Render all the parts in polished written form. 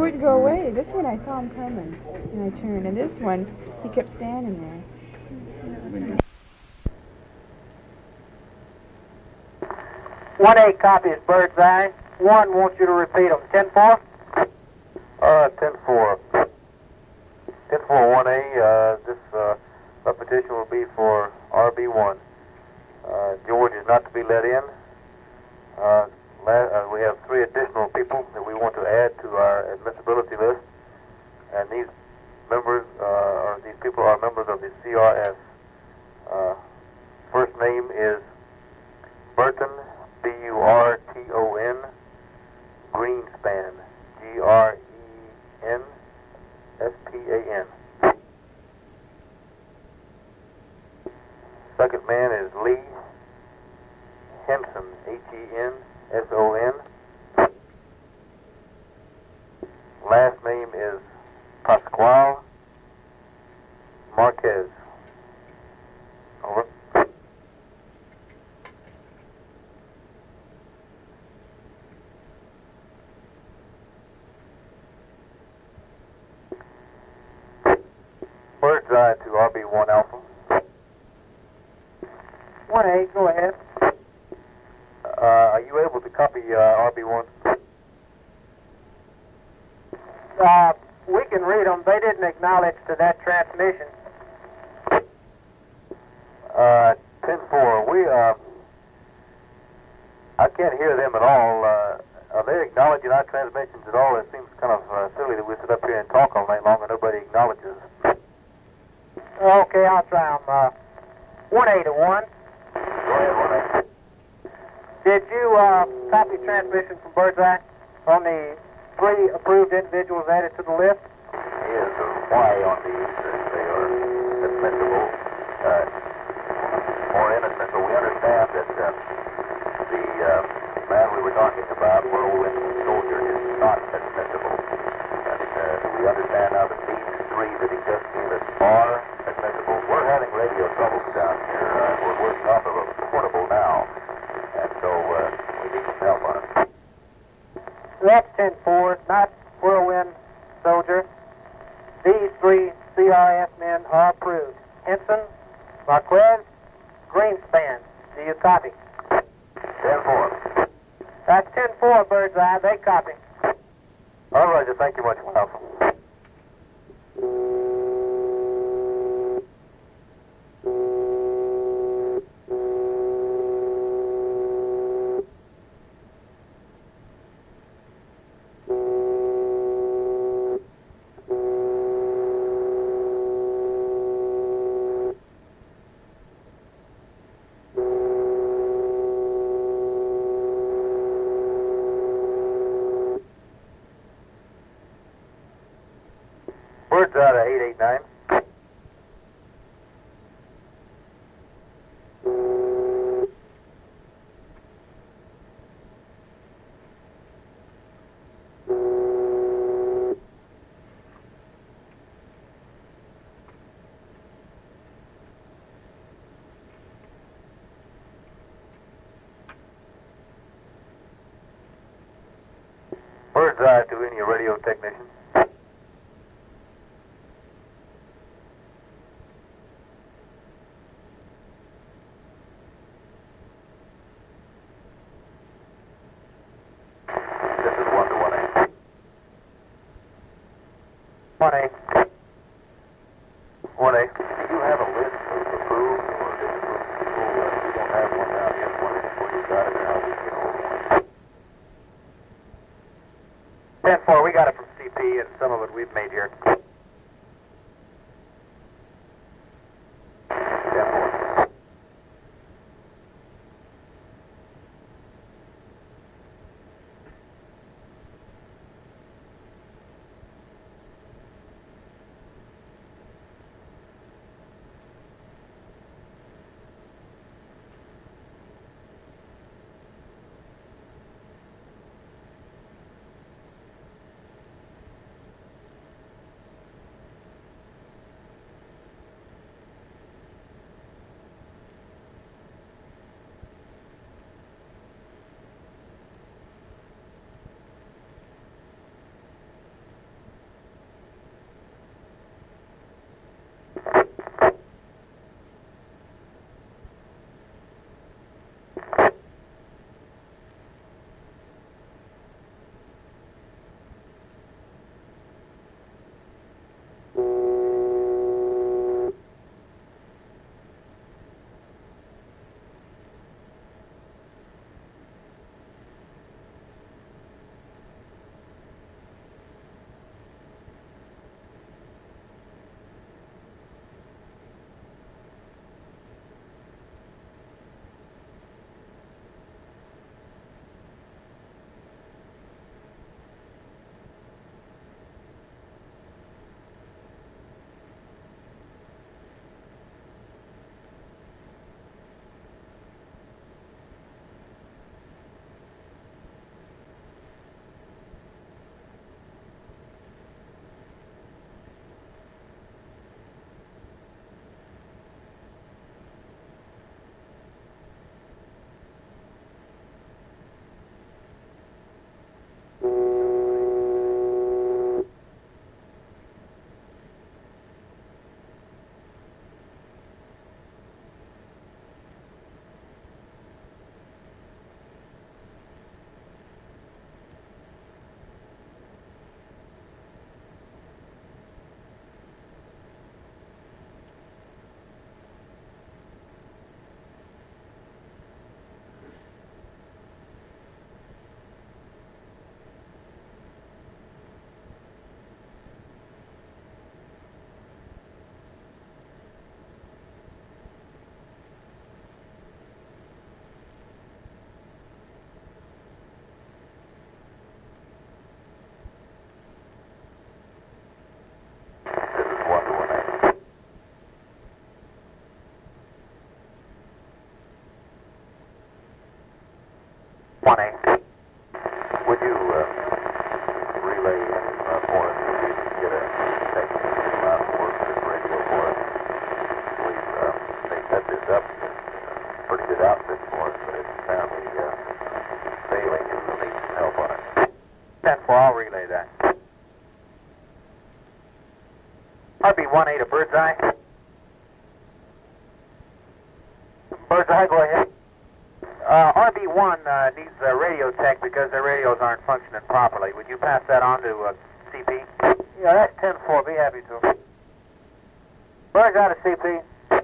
wouldn't go away. This one I saw him coming, and I turned. And this one, he kept standing there. 1A copies, Birdseye. 1 wants you to repeat them. 10-4? 10-4. 10-4, 1A. This repetition will be for RB1. George is not to be let in. We have 3 additional people that we want to add to our admissibility list, and these members, or these people are members of the CRS. First name is Burton, B-U-R-T-O-N, Greenspan, G-R-E-N-S-P-A-N. Second man is Lee Henson, H-E-N-S-O-N. Last name is Pascual Marquez. Over. Birdseye to RB1 Alpha. 1A, go ahead. Are you able to copy RB1? We can read them. They didn't acknowledge to that transmission. 10-4. I can't hear them at all. Are they acknowledging our transmissions at all? It seems kind of silly that we sit up here and talk all night long and nobody acknowledges. Okay, I'll try them. 1A to 1. Go ahead, 1A. Did you copy transmission from Birdseye on the 3 approved individuals added to the list? Is why on these they are admissible or inadmissible. We understand that the man we were talking about, Whirlwind Soldier, is not admissible. And we understand now that these 3 that he just gave us are admissible. We're having radio troubles down here. We're working off of a portable now, and so we need some help on it. That's 10-4, not Whirlwind Soldier. These 3 CRS men are approved. Henson, Marquez, Greenspan. Do you copy? 10-4. That's 10-4, Birdseye. They copy. All right, Roger. Thank you much, Alpha. Birds out of 889. Bird's eye to any radio technician. This is 1 to 1A. 1A. 1A. Do you have a list of approved or disapproved people? We don't have one down here. One is where you got it and how we get hold of one. 10-4, we got it from CP, and some of it we've made here. 10-4. 1A. Would you relay in for us if we can get a technician out to work this radio for us? They set this up. It's a pretty good outfit for us, but it's apparently failing and we'll need some help on it. 10-4, I'll relay that. RB-1A to Birdseye. Birdseye, go ahead. RB-1 needs a radio tech because their radios aren't functioning properly. Would you pass that on to CP? Yeah, that's 10-4. Be happy to. Birdseye to CP.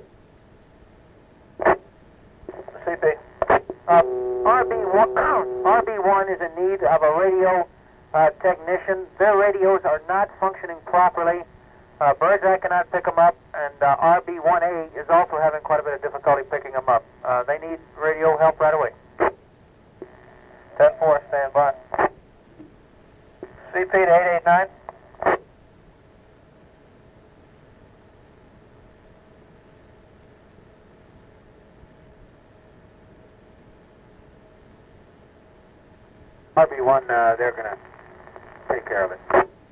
CP. RB1 is in need of a radio technician. Their radios are not functioning properly. Birdseye cannot pick them up, and RB1A is also having quite a bit of difficulty picking them up. They need radio help right away. 10-4, stand by. CP to 889. RB1, they're going to take care of it.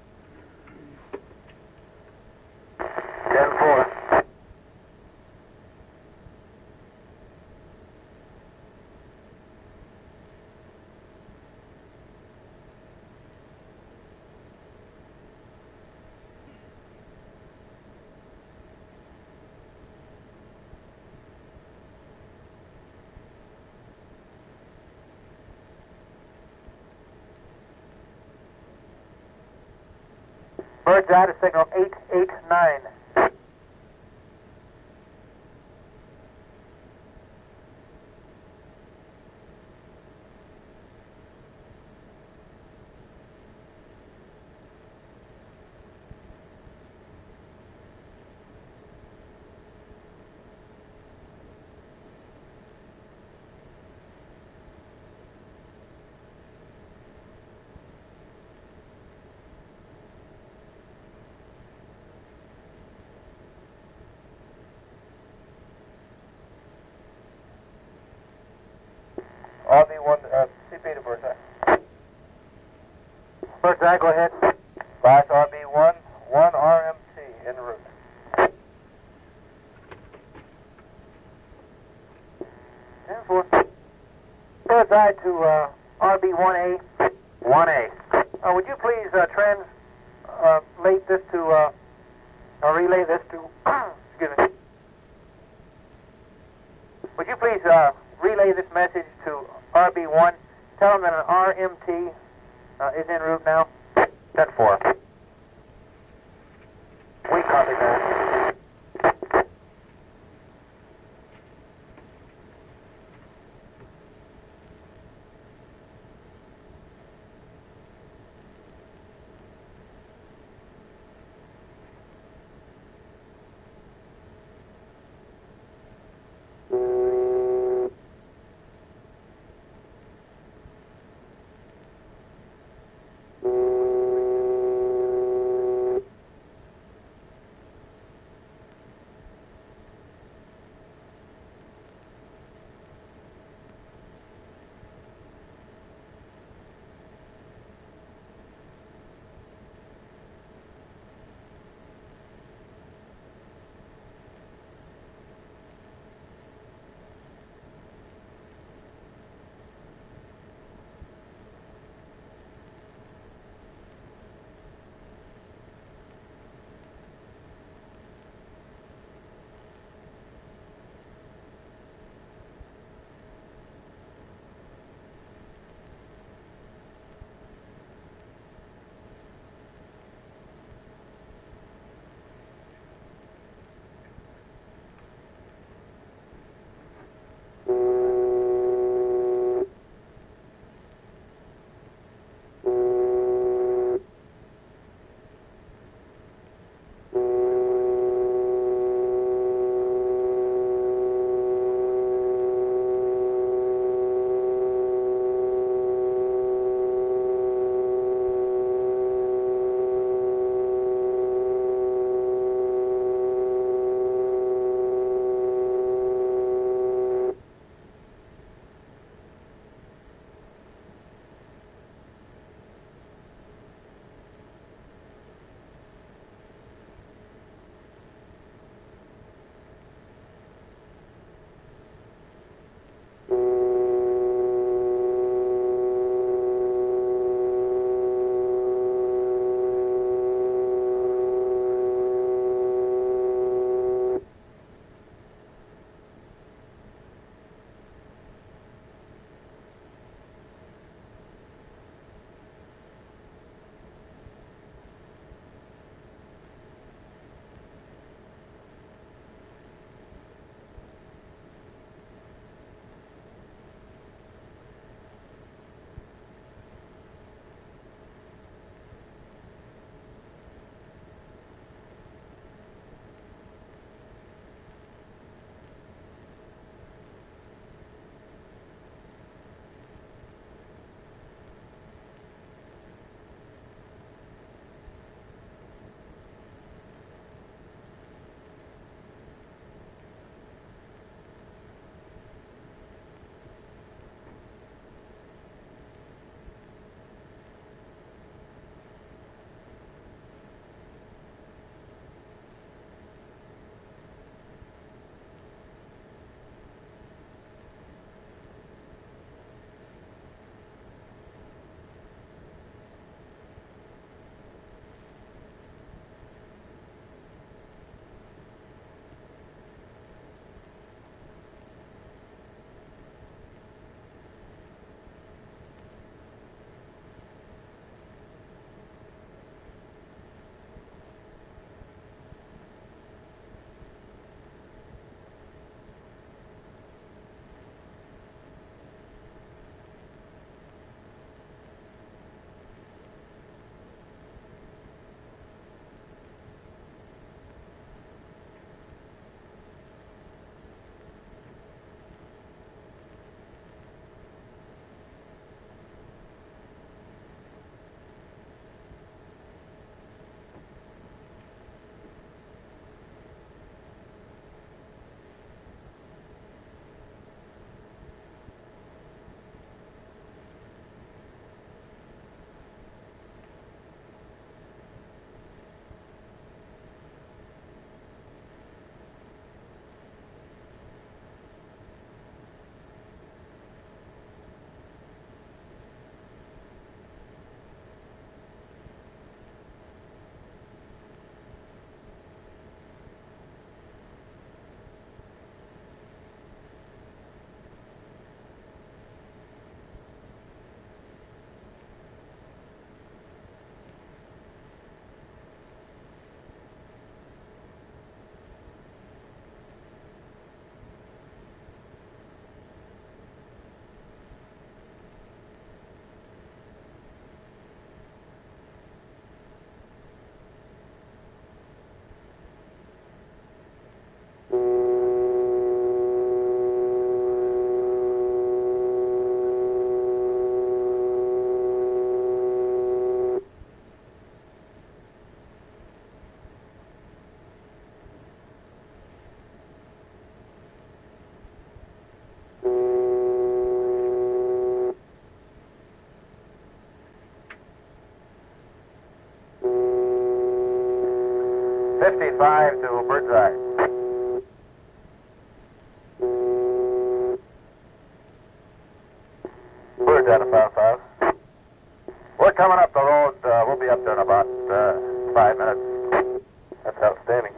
10-4. Birdseye to signal 889. RB1, CP to Birdseye. Birdseye, go ahead. Class RB1, 1 RMT en route. Birdseye to RB1A. 1A. Would you please translate this to, relay this to, excuse me. Would you please relay this message to RB1? Tell them that an RMT is en route now. 10-4. We copy that. 55 to Birdseye. Birdseye to 55. We're coming up the road. We'll be up there in about 5 minutes. That's outstanding.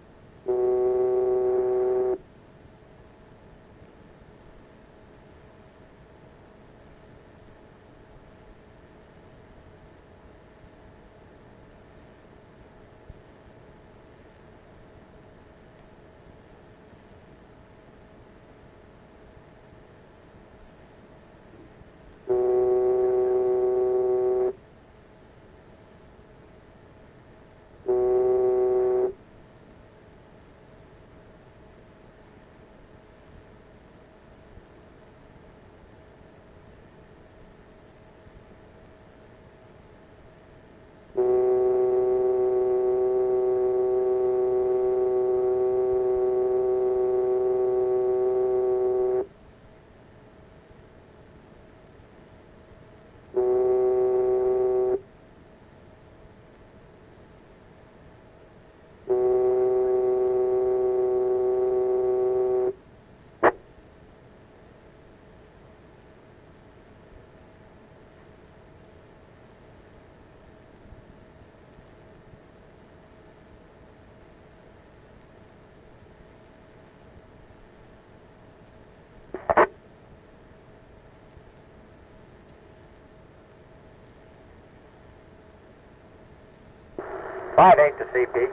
Five eight to CP.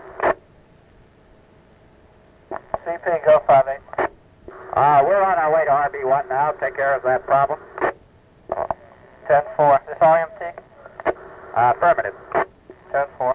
CP, go 5-8. We're on our way to RB1 now. Take care of that problem. 10-4. Is this RMT? Affirmative. 10-4.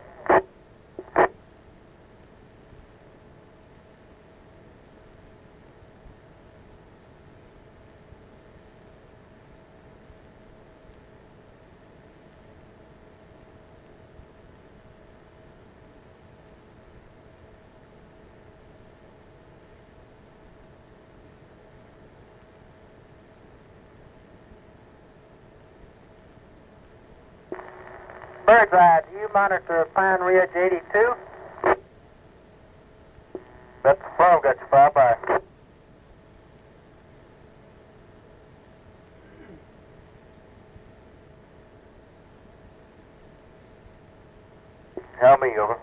Birdseye, do you monitor Pine Ridge 82? That's the phone, got you 5-5. Help me, over.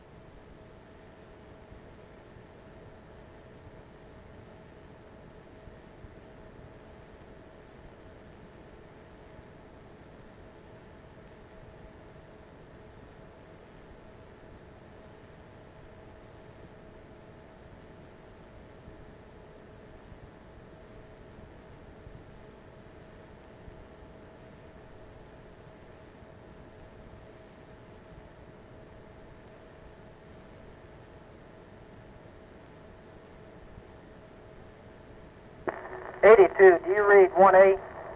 Do you read 1A?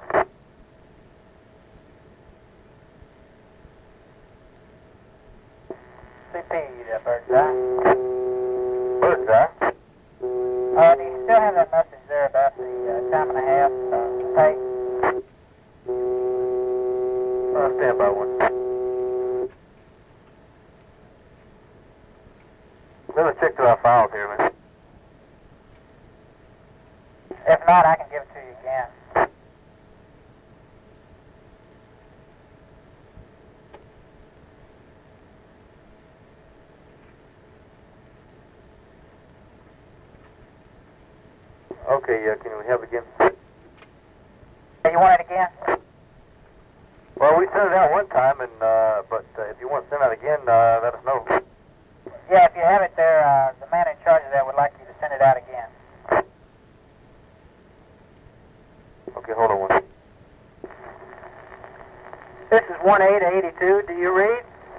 CP, Birdseye. Birdseye? Do you still have that message there about the time and a half pay? Stand by one. Let me check through our files here, man. If not, I can give it to you again. Okay, can we have it again? You want it again? Well, we sent it out one time, and but if you want to send it out again, let us know. Yeah, if you have it there, the man in charge of that would like you to send it out again. Okay, hold on one. This is 1A to 82. Do you read?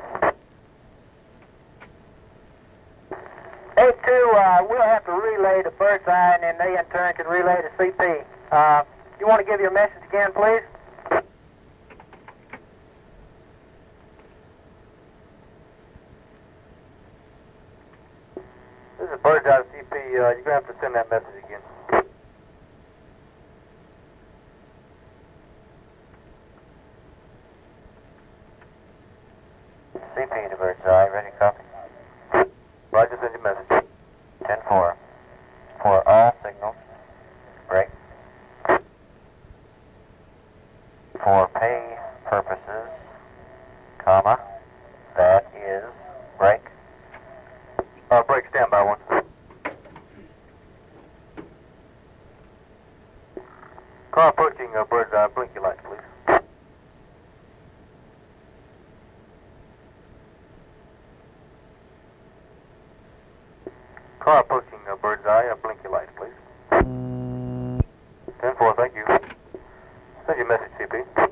82, we'll have to relay to Birdseye, and then they in turn can relay to CP. You want to give your message again, please? This is Birdseye to CP. You're going to have to send that message again. CP to Birdseye, ready, copy. for all signals, break. For pay purposes, comma, that is break. Break, standby one. Car approaching Bird's Eye, blink your lights, please. Car approaching Bird's Eye, blink your lights, please. 10-4, thank you. Send your message, CP.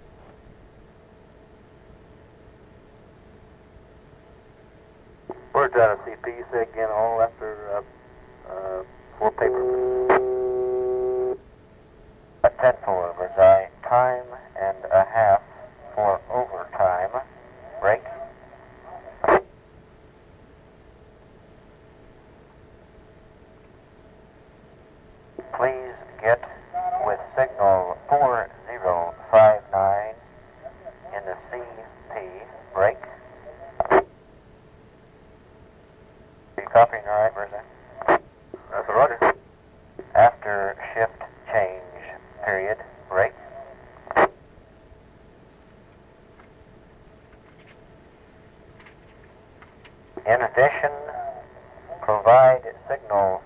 Bird's Eye to CP, say again all after for paper. 10-4, Bird's Eye, time and a half for overtime. Break. Please get with signal 4059 in the CP. Break. Are you copying all right, Bird's Eye? That's a roger. After shift change period, break. In addition, provide signal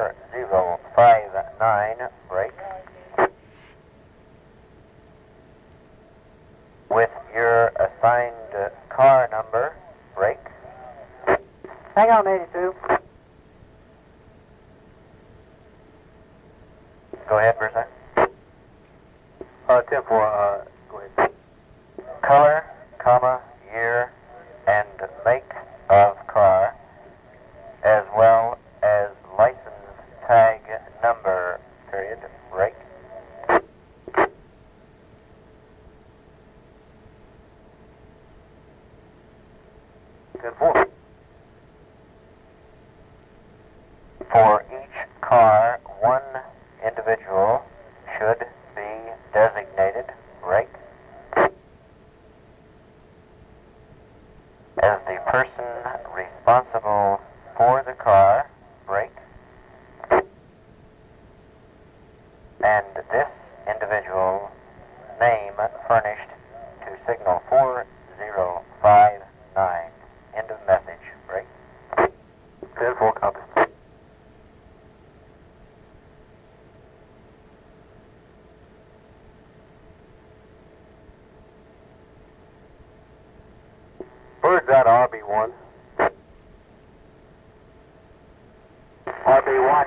4059, break, with your assigned car number, break. Hang on, 82. Go ahead, Bird's Eye. 10-4, go ahead. Color, comma, year, and make of car, as well as license tag number, period, break. For each car, one individual should be designated, break, as the person responsible for the car, break, and this individual name furnished to signal 4059. End of message, break. 10-4, copy. Bird's Eye to RB1. RB1.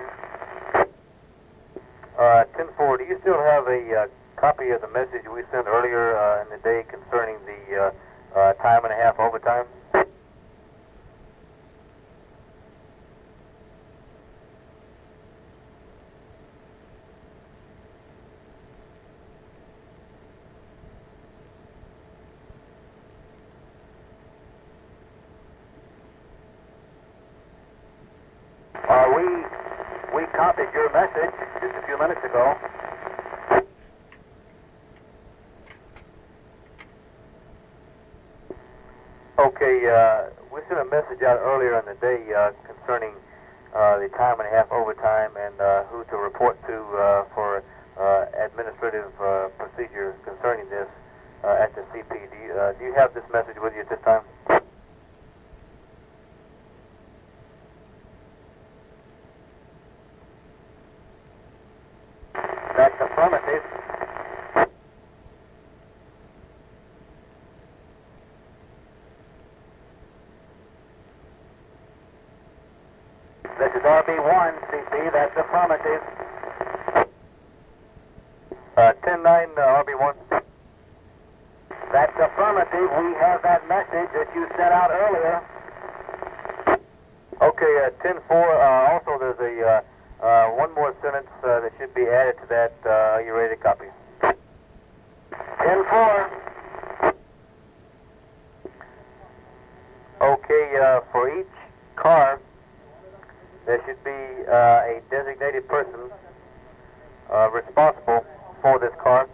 10-4, do you still have a copy of the message we sent earlier in the day concerning the time and a half overtime? We copied your message just a few minutes ago. Okay, we sent a message out earlier in the day concerning the time and a half overtime and who to report to for administrative procedure concerning this at the CP. Do you have this message with you at this time? That's affirmative. This is RB1, CP. That's affirmative. 10-9, RB1. That's affirmative. We have that message that you sent out earlier. Okay, 10-4. Also, there's a one more sentence that should be added to that. Are you ready to copy? 10-4. Okay, for each car, there should be a designated person responsible for this car.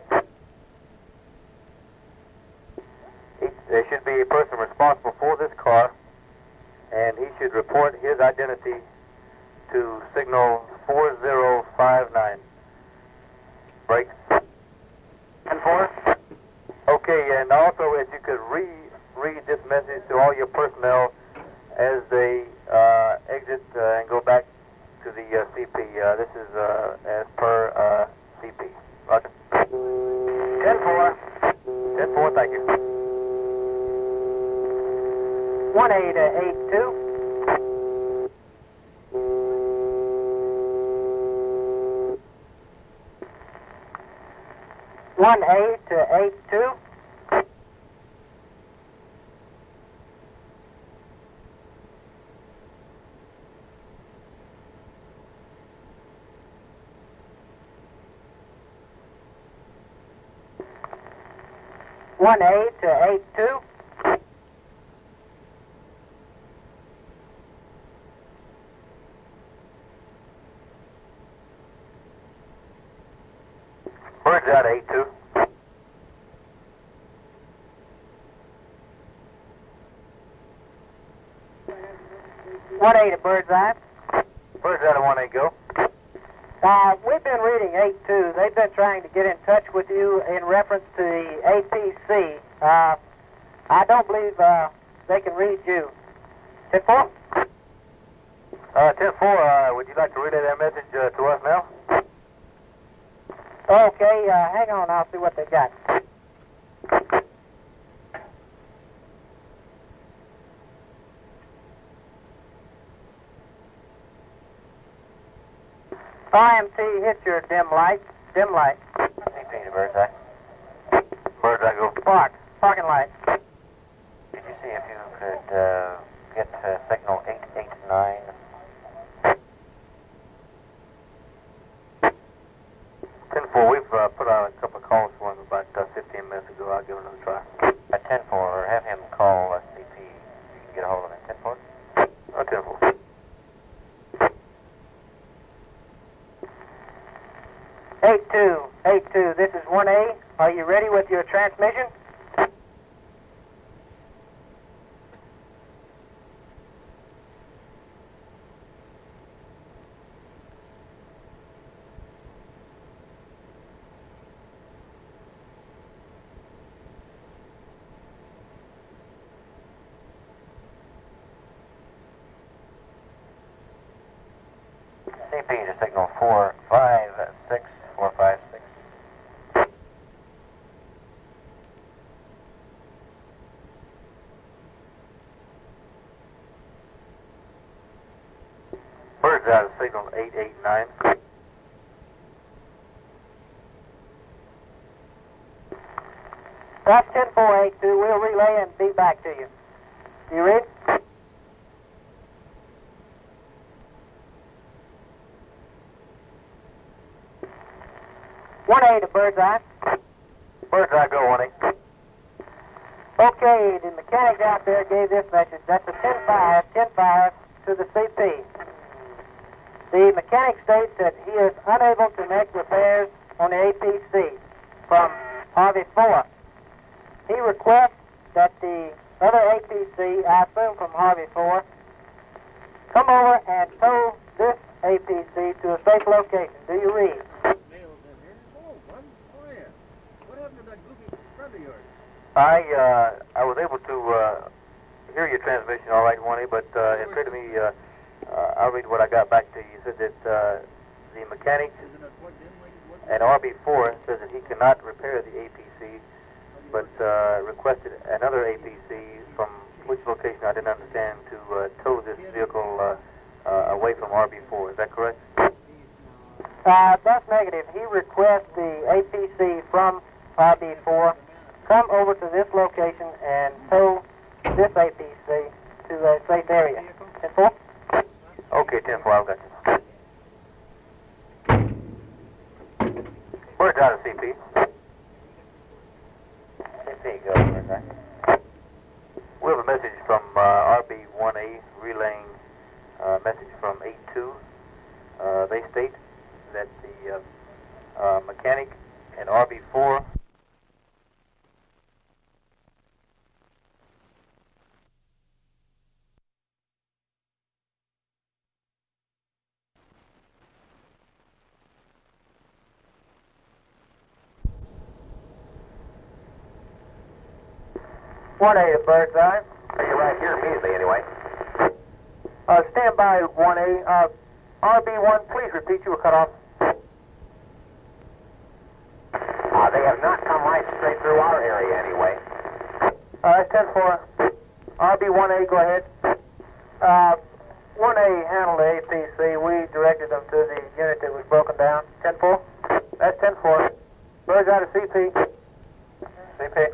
There should be a person responsible for this car, and he should report his identity to signal 4059. Break. 10-4. Okay, and also if you could read this message to all your personnel as they exit and go back to the CP. This is as per CP. Roger. 10-4. 10-4, thank you. 1A to 82. 1A to 82. 1A to 82. Birds out 82. One A to Birdseye. Birds out of 1A, go. We've been reading 8-2. They've been trying to get in touch with you in reference to the APC. I don't believe they can read you. 10-4? 10-4, would you like to relay that message to us now? Okay, hang on. I'll see what they got. IMT, hit your dim light. Dim light. CP to Birdseye. Birdseye, go. Parking light. Did you see if you could get signal 889? 10-4, we've put out a couple of calls for him about 15 minutes ago. I'll give him another try. At 10-4, have him call CP. You can get a hold of him at 10-4? 10-4. 8-2. This is 1A. Are you ready with your transmission? CP to signal 456. 456. Birds out of signal 889. That's 10-4-8-2. We'll relay and be back to you. You read? One A to Birdseye. Birdseye, go 1A. Okay, the mechanic out there gave this message. That's a 10-5 to the CP. The mechanic states that he is unable to make repairs on the APC from Harvey 4. He requests that the other APC, I assume from Harvey 4, come over and tow this APC to a safe location. Do you read? I was able to hear your transmission all right, 1A, but it appeared to me, I'll read what I got back to you. You said that the mechanic at RB4 says that he cannot repair the APC, but requested another APC from which location I didn't understand to tow this vehicle away from RB4. Is that correct? That's negative. He requests the APC from RB4 come over to this location and tow this APC to a safe area. 10-4? Okay, 10-4, I've got you. Birds out of CP. CP, go, Birdseye. We have a message from RB1A relaying a message from 82. They state that the mechanic at RB4 1A to Birdseye. Are you right here immediately anyway? Stand by 1A. RB1, please repeat, you were cut off. They have not come right straight through our area anyway. That's 10-4. RB1A, go ahead. 1A handled the APC. We directed them to the unit that was broken down. 10-4. That's 10-4. Birdseye to CP. CP.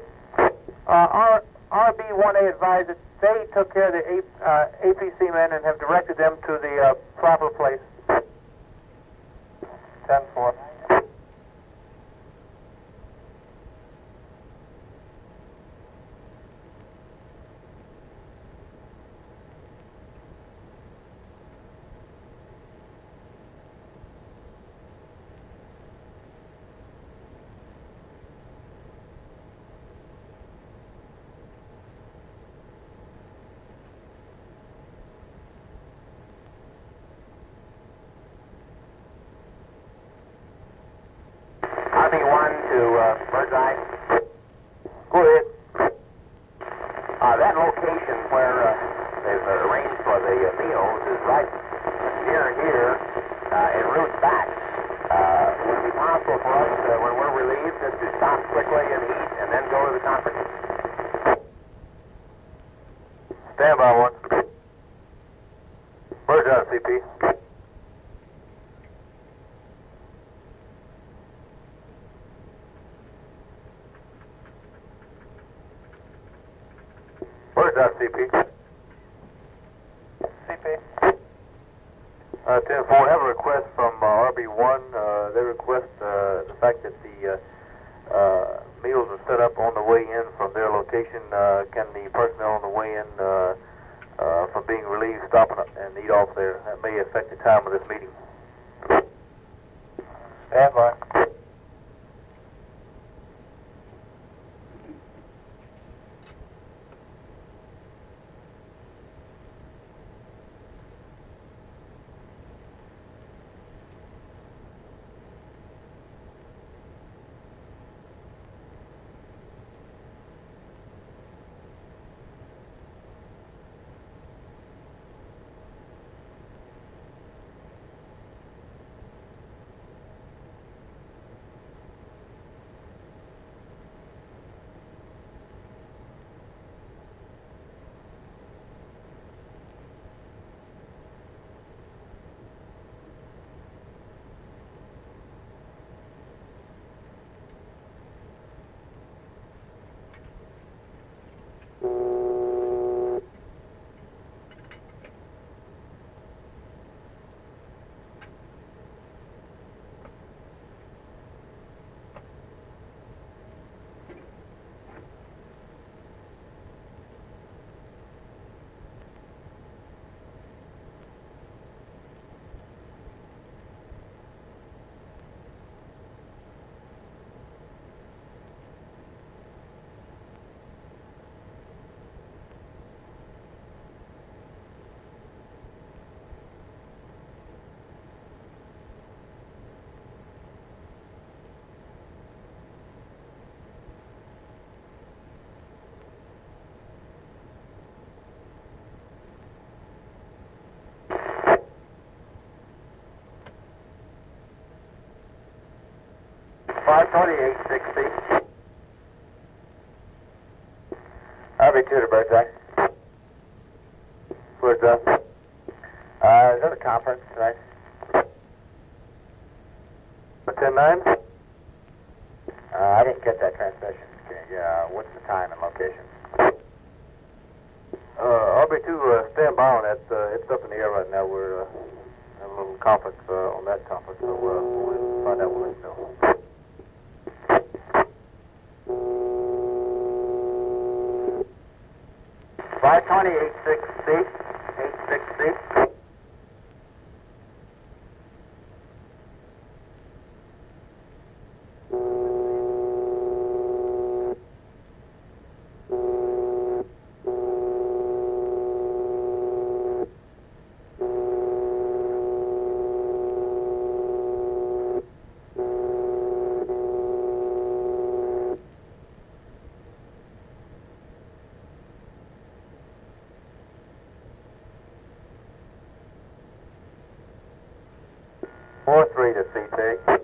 RB1A advised that they took care of the APC men and have directed them to the proper place. 10-4. RB1 to Birdseye. Go ahead. That location where they've arranged for the meals is right near here en route back. Would it be possible for us, when we're relieved, just to stop quickly and eat and then go to the conference? Stand by 1. Birdseye CP. Birdseye CP. CP. 10-4, have a request from RB1. They request the fact that the meals are set up on the way in from their location. Can the personnel on the way in from being relieved stop and eat off there? That may affect the time of this meeting. Stand by. $528.60. RB2 to Birdseye. Birdseye. Is that a conference tonight? 10-9. I didn't get that transmission. What's the time and location? RB2, stand by on that. It's up in the air right now. We're having a little conference on that conference, so we'll find out when we know. $528.60. 860. CP.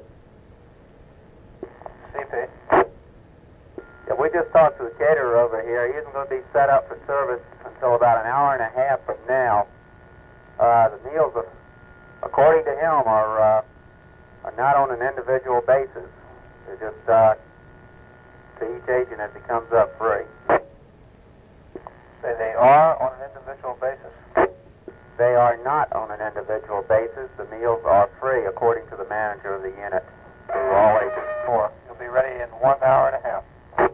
CP. Yeah, we just talked to the caterer over here. He isn't going to be set up for service until about an hour and a half from now. The meals, according to him, are not on an individual basis. They're just to each agent as he comes up free. Say they are on an individual basis? They are not on an individual basis. The meals are free according to the manager of the unit to all agents. 4. You'll be ready in 1 hour and a half.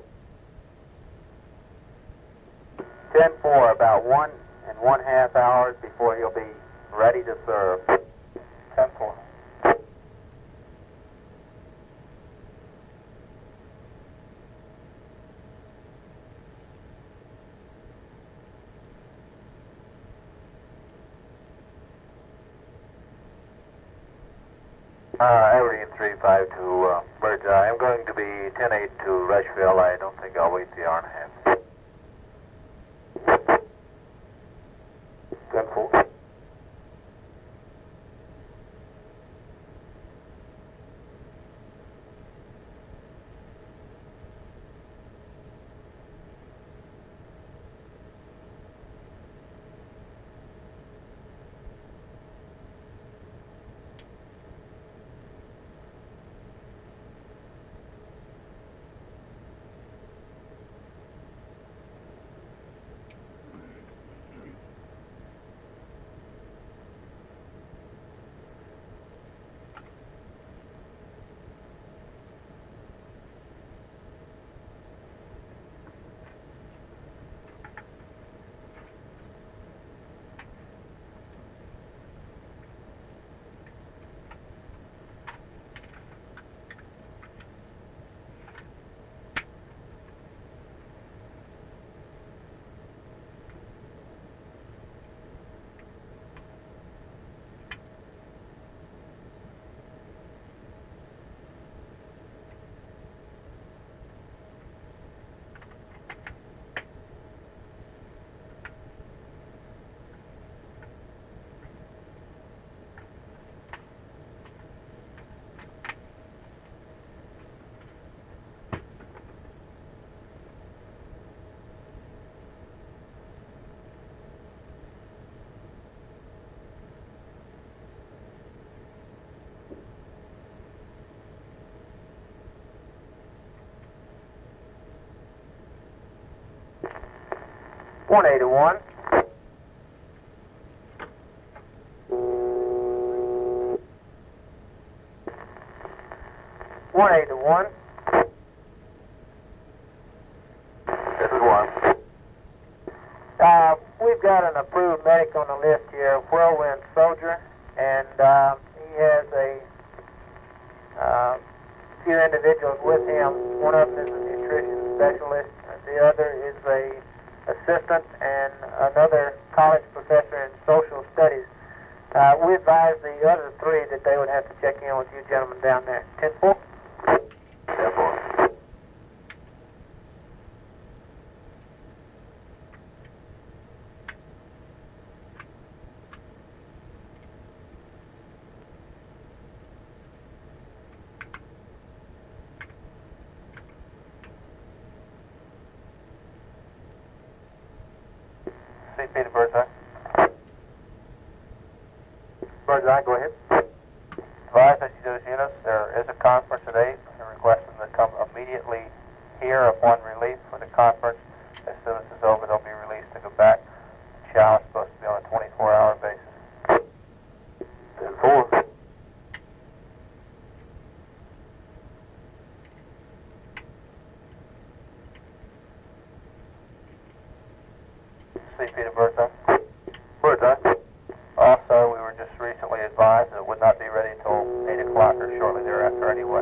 10-4, about 1.5 hours before he'll be ready to serve. 10-4. Aberdeen 3-5 to Birdseye. I'm going to be 10-8 to Rushville. I don't think I'll wait the hour and a half. 10-4. One 8 to 1. One 8 to 1. This is 1. We've got an approved medic on the list here, Whirlwind Soldier, and he has a few individuals with him. One of them is a nutrition specialist, and the other is a assistant and another college professor in social studies. We advised the other 3 that they would have to check in with you gentlemen down there. 10-4. 10-4. CP to Birdseye. Birdseye, go ahead. Advise that those units, there is a conference at 8. They're requesting to come immediately here upon relief for the conference. As soon as it's over, they'll be released to go back. Chow is supposed to be on a 24-hour basis. 10-4. CP to Birdseye. Birdseye. Also, we were just recently advised that it would not be ready until 8 o'clock or shortly thereafter anyway.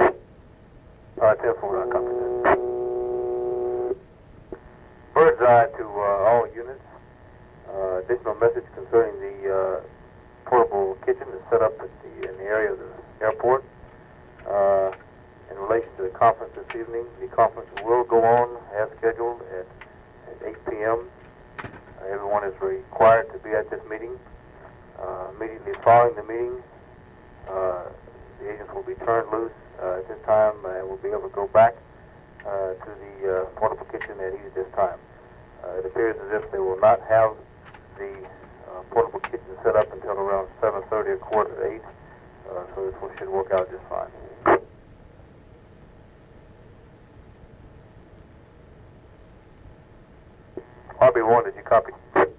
10-4, I'll come to that. Birdseye to all units. Additional message concerning the portable kitchen that's set up in the area of the airport. In relation to the conference this evening, the conference will go on as scheduled at 8 p.m. Everyone is required to be at this meeting. Immediately following the meeting, the be turned loose at this time and will be able to go back to the portable kitchen at either this time. It appears as if they will not have the portable kitchen set up until around 7:30 or quarter to 8, so this should work out just fine. RB1, did you copy?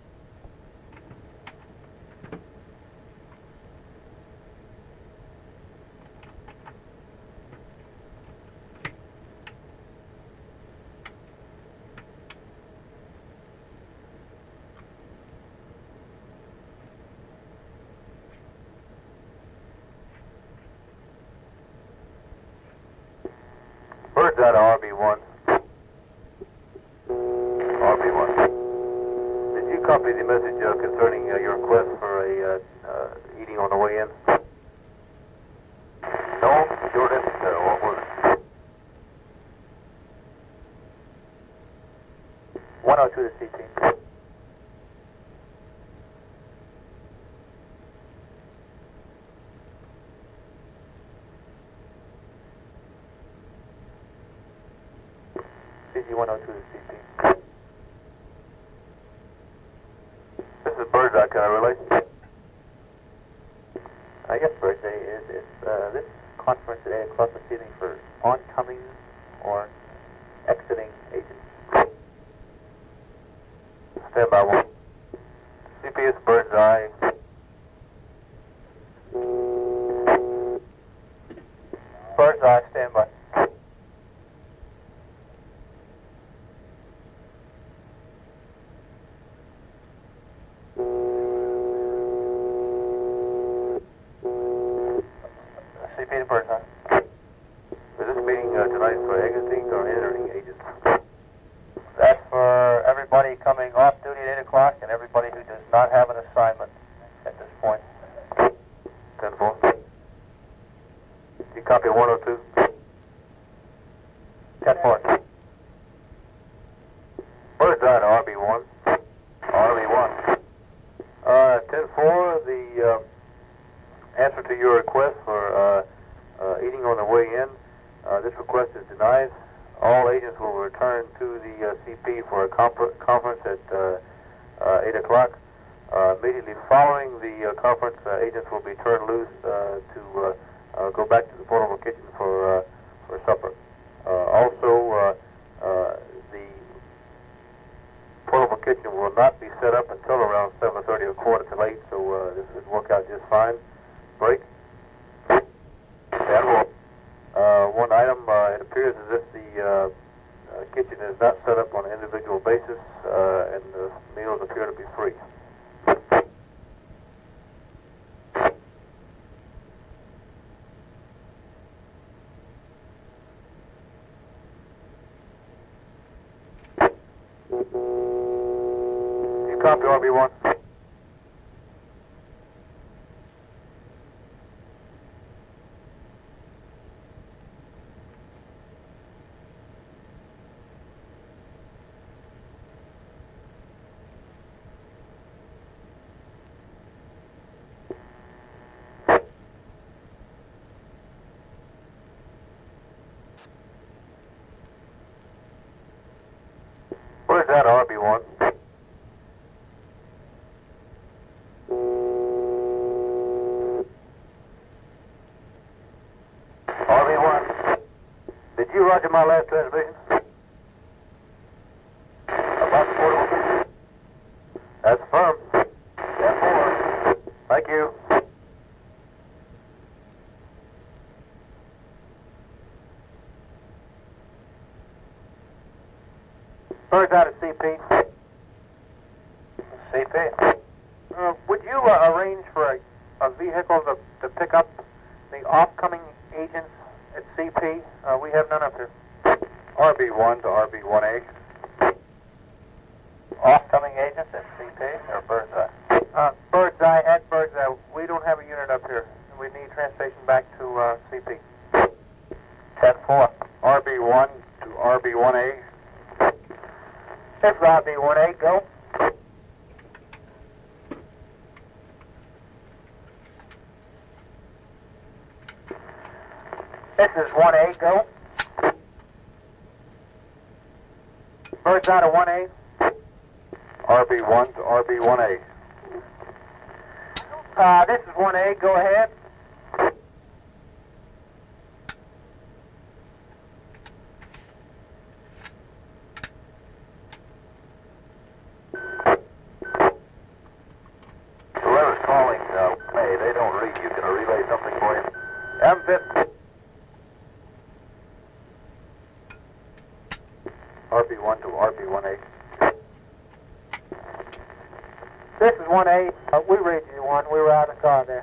Bird's out of RB1. RB1. Did you copy the message concerning your request for a eating on the way in? No, sure didn't. What was it? 102 to CT. CG 102 to CT. This is Birdseye, can I relay? Yes, Birdseye. Is this conference at 8 o'clock this evening for oncoming or exiting agents? Stand by one. CP is Birdseye. Birdseye, stand by. CP to Birdseye. Is this meeting tonight for exiting or entering agents? That's for everybody coming off duty at 8 o'clock and everybody who does not have an assignment at this point. 10-4. You copy 102? 10-4. Birdseye to RB1. RB1. 10-4, the answer to your request for eating on the way in, this request is denied. All agents will return to the CP for a conference at 8 o'clock. Immediately following the conference, agents will be turned loose to go back to the portable kitchen for supper. Also, the portable kitchen will not be set up until around 7:30 or quarter to 8, so this would work out just fine. Break. One item, it appears as if the kitchen is not set up on an individual basis, and the meals appear to be free. You copy RB1? Where's that RB1? RB1, did you roger my last transmission? About the portable kitchen? That's firm. 10-4. Thank you. Bird's out of CP. CP. Would you arrange for a vehicle to pick up the off-coming agents at CP? We have none up here. RB1 to RB1A. Off-coming agents at CP or Birdseye? Birdseye at Birdseye. We don't have a unit up here. We need transportation back to CP. 10-4. RB1 to RB1A. It's RB1A, go. This is 1A, go. Birds out of 1A. RB1 to RB1A. This is 1A, go ahead. Whoever's calling, hey, they don't read. You can relay something for you. M50. RB1 to RB1A. This is 1A. We read you one. We were out of the car there.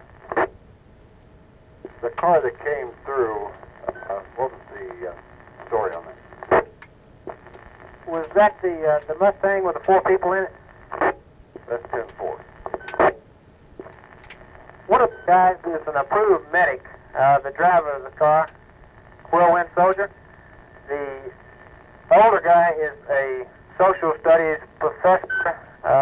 The car that came through, what was the story on that? Was that the Mustang with the 4 people in it? That's 10-4. One of the guys is an approved medic, the driver of the car, Whirlwind Soldier. The older guy is a social studies professor,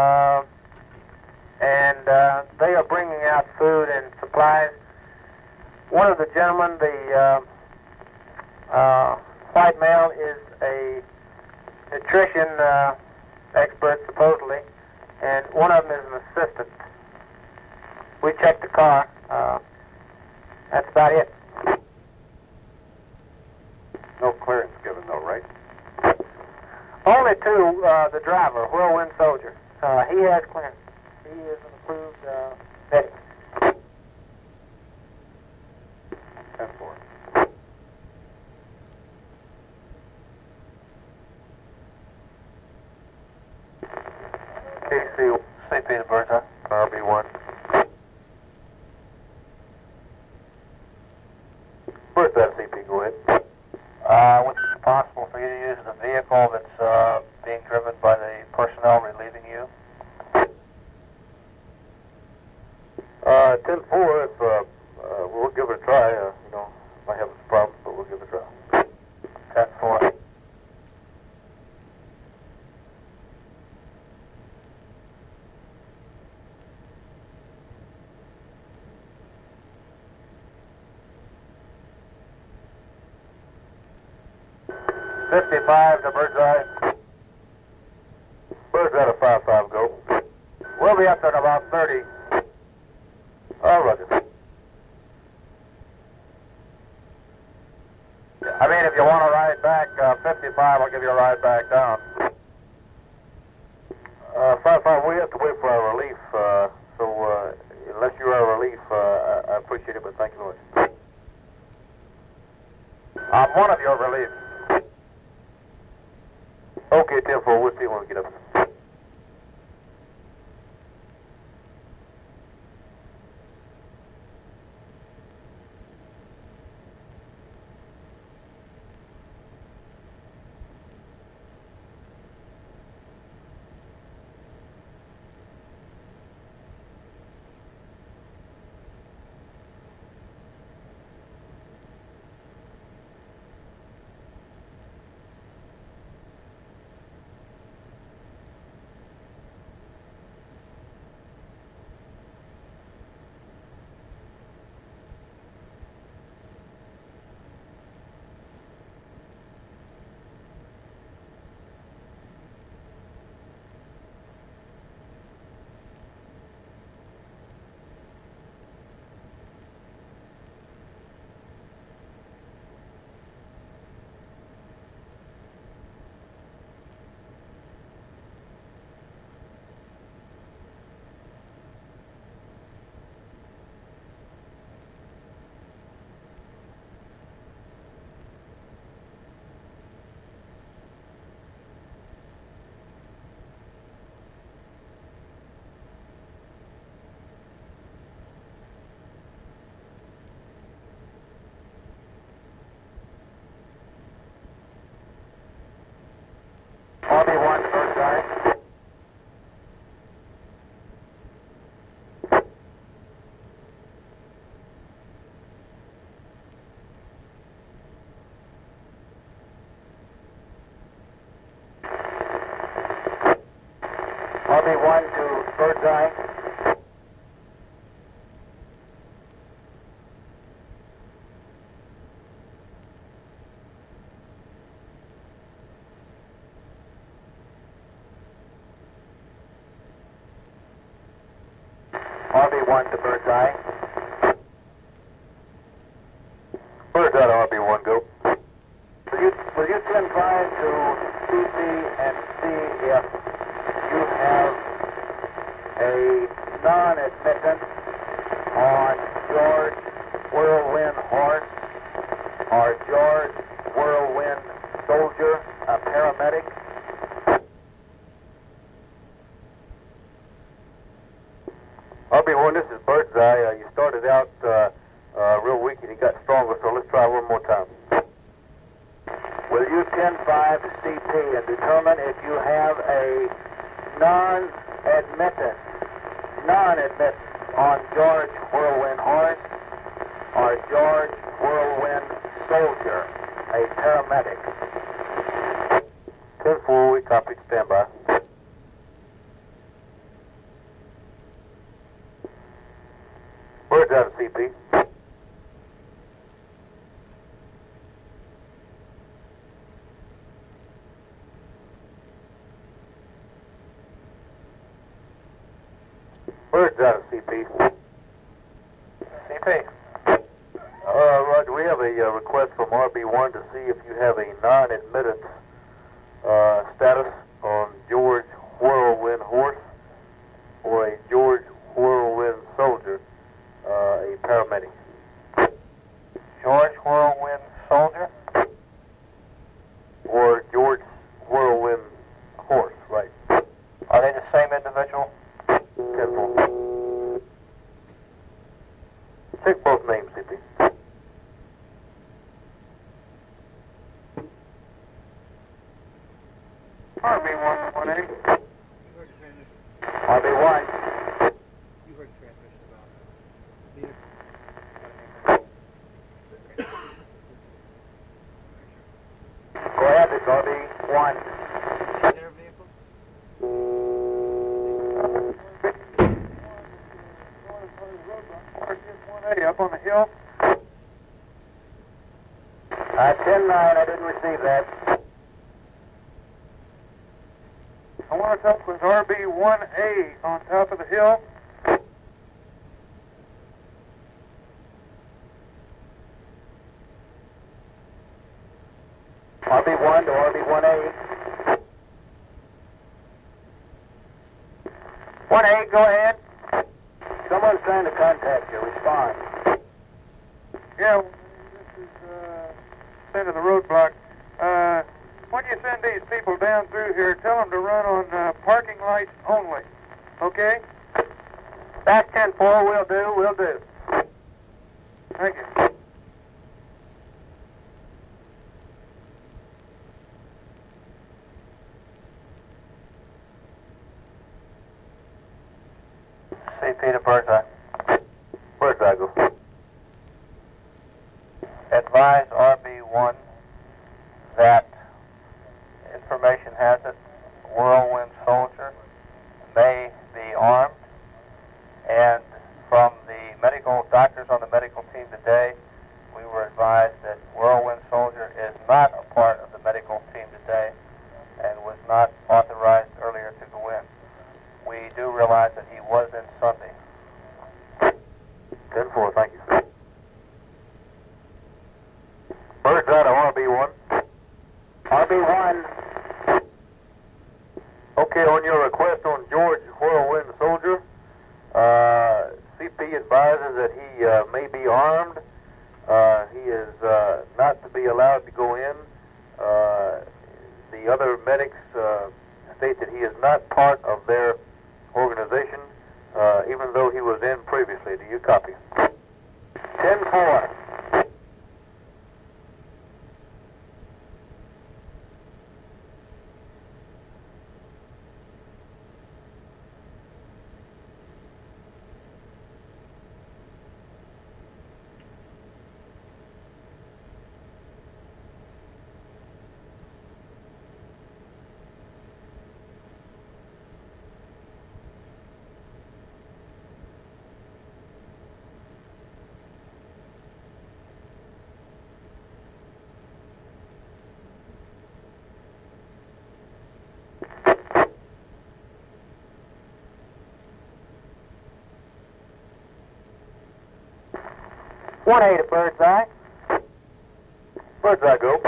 and they are bringing out food and supplies. One of the gentlemen, the white male, is a nutrition expert, supposedly, and one of them is an assistant. We checked the car. That's about it. No clearance given, though, right? Only to the driver, Whirlwind Soldier. He has clearance. He is an approved medic. 10-4. KC, CP to Birdseye. RB1. Where's that CP? Go ahead. Would it be possible for you to use the vehicle that's being driven by the personnel relieving you? 10-4, if, we'll give it a try. Might have some problems, but we'll give it a try. 10-4. $55 to Birdseye. Birdseye to 5-5, go. We'll be up there in about 30. Roger. I mean, if you want to ride back 55, I'll give you a ride back down. 5-5, we have to wait for our relief, so unless you're our relief, I appreciate it, but thank you very much. I'm one of your relief. Okay, 10-4, we'll see when we get up. RB1, Birdseye. RB1 to Birdseye. RB1 to Birdseye. Birdseye to RB1, go. Will you send 5 to CP and see if you have a non-admittance on George Whirlwind Horse or George Whirlwind Soldier, a paramedic? RB1, this is Birdseye. You started out real weak and you got stronger, so let's try one more time. Will you send 5 to CP and determine if you have a non-admittance on George Whirlwind Horse or George Whirlwind Soldier, a paramedic? 10-4, we copied, standby. Birdseye to CP. Birdseye to CP. CP. Roger, we have a request from RB1 to see if you have a non-admittance status on George Whirlwind Horse or a George Whirlwind Soldier, a paramedic. George Whirlwind Soldier? Or George Whirlwind Horse, right. Are they the same individual? 10-4. Check both names, CP. RB1, 1A. You heard the transmission. RB1. You heard the transmission about vehicle. Go ahead, it's RB1. Their vehicle? RB1A up on the hill. 10-9, I didn't receive that. I want to talk with RB1A on top of the hill. RB1 to RB1A. 1A, go ahead. Someone's trying to contact you. Respond. Yeah, this is end of the roadblock. When you send these people down through here, tell them to run on parking lights only. Okay? That's 10-4. Will do. Thank you. CP to Birdseye. Birdseye, go. Advise RB1 that information has it, Whirlwind Soldier may be armed, and from the medical doctors on the medical team today, we were advised that Whirlwind Soldier is not a part of the medical team today and was not authorized earlier to go in. We do realize that he was in Sunday. 10-4, thank you. Birdseye to RB1. RB1. Okay, on your request on George Whirlwind Soldier, CP advises that he may be armed. He is not to be allowed to go in. The other medics state that he is not part of their organization, even though he was in previously. Do you copy? 10-4. 1A to Birdseye. Birdseye, go.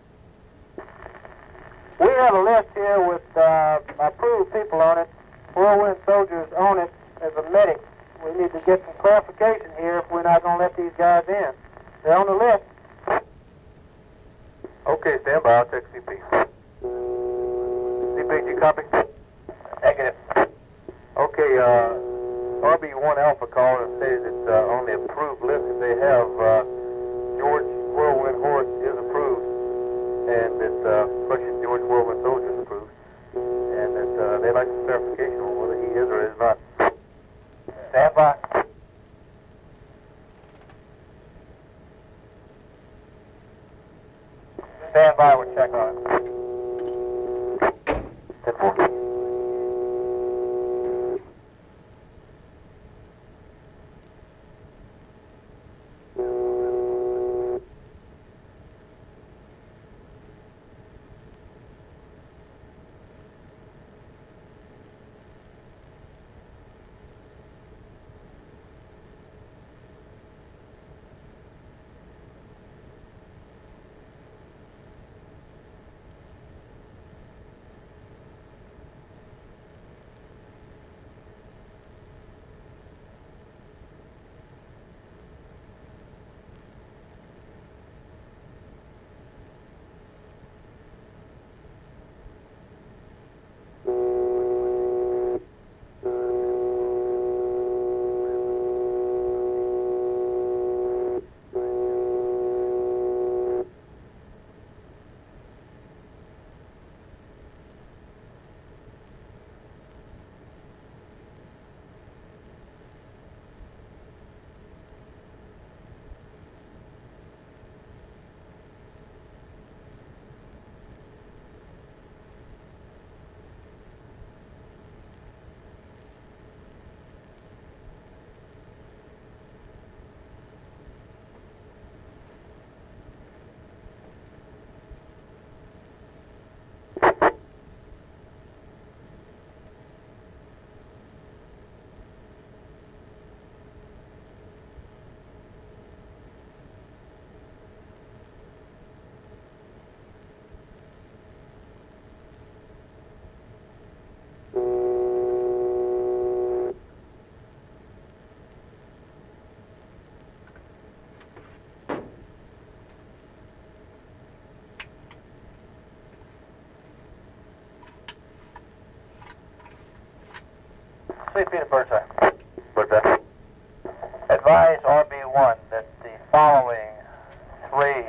We have a list here with approved people on it. Whirlwind Soldiers on it as a medic. We need to get some clarification here if we're not going to let these guys in. They're on the list. Okay, stand by. I'll check CP. CP, do you copy? Negative. Okay, RB1 Alpha caller and says it's on the approved list that they have. George Whirlwind Horse is approved, and that Russian George Whirlwind Soldier is approved, and that they'd like some clarification on whether he is or is not. Stand by. Stand by, we'll check on it. 10-4. CP to Birdseye. Birdseye. Advise RB1 that the following 3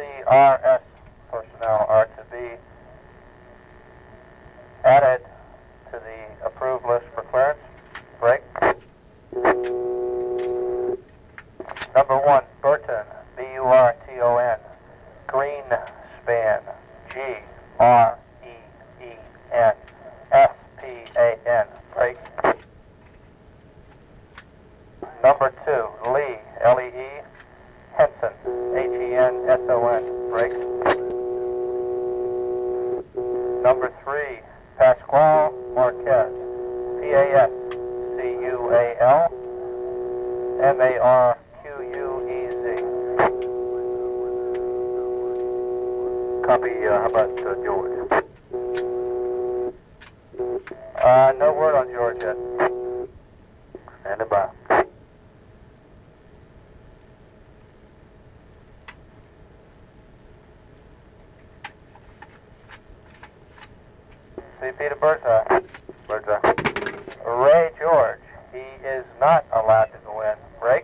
CRS personnel are to be added to the approved list for clearance. Break. Number 1, Burton, B-U-R-T-O-N, Greenspan, G-R-E-E-N, S-P-A-N. Break. Number 2, Lee, L-E-E, Henson, H-E-N-S-O-N. Break. Number 3, Pascual Marquez, P-A-S-C-U-A-L, M-A-R-Q-U-E-Z. Copy, how about George? No word on George yet. Stand by. CP to Birdseye. Birdseye. Ray George, he is not allowed to go in. Break.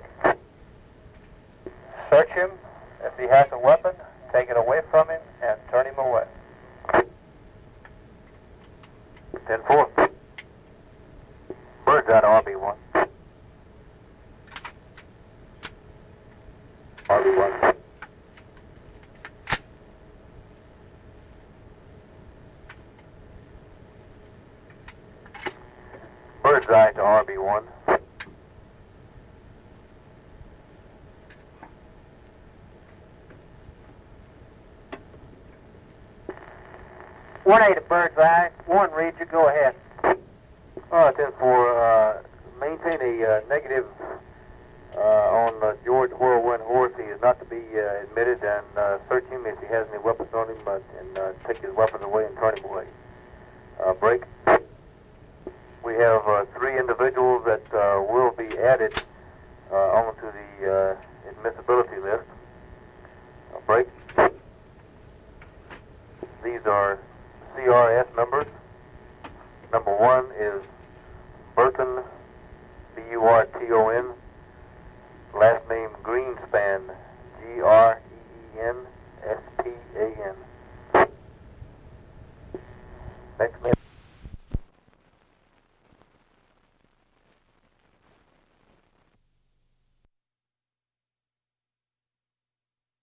Search him. If he has a weapon, take it away from him and turn him away. 10-4. Birdseye to RB1. RB1. Birdseye to RB1. One A to Birdseye. 1 Reed, you go ahead. 10-4. Maintain a negative On George Whirlwind Horse, he is not to be admitted, and search him if he has any weapons on him, and take his weapons away and turn him away. Break. We have 3 individuals that will be added onto the admissibility list. Break. These are CRS members. Number 1 is Burton, B-U-R-T-O-N. Last name Greenspan, Greenspan.